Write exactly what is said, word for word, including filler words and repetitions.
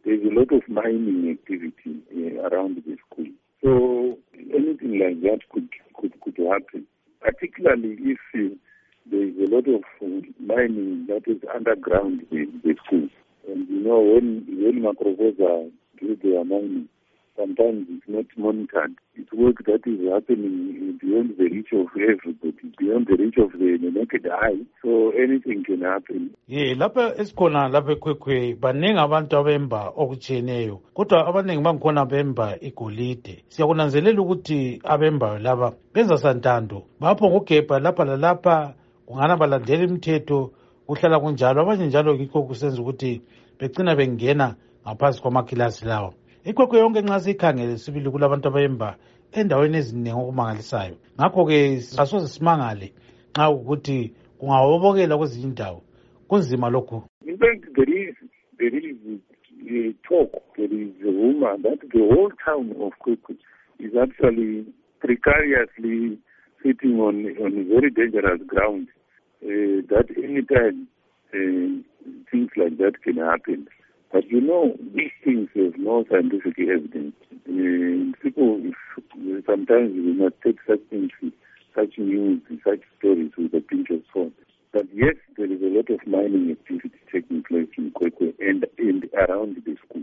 there's a lot of mining activity uh, around the school. So anything like that could could, could happen, particularly if uh, there's a lot of uh, mining that is underground in the school. And you know, when when Macrovosa do their mining, sometimes it's not monitored. It's work that is happening beyond the reach of everybody, beyond the reach of the, the naked eye. So anything can happen. Yeah, lapha esikhona lapha eKwekwei baningi abantu abemba okutshiyeneyo, kodwa abaningi bangikhona bemba igolide. Siyakunanzelela ukuthi abemba laba benza santando, bapho ngogebha lapha lalapha, kungana balandela imithetho, kuhlala kunjalo. Abanye njalo yikho kusenza ukuthi begcina bengena ngaphansi kwamakilasi lawo. IKwekwei yonke nxa sikhangele sibili kulabantu abayemba endaweni eziningi okumangalisayo. Ngakho-ke asoze simangale nxa ukuthi kungawobokela kwezinye indawo. Kunzima lokhu. In fact, there is, there is a talk, there is a rumor that the whole town of Kwekwei is actually precariously sitting on, on a very dangerous ground, uh, that anytime uh, things like that can happen. But you know, these things have no scientific evidence. Uh, people if, sometimes we must take such things, such news, such stories with a pinch of salt. But yes, there is a lot of mining activity taking place in Kwekwei and, and around the school.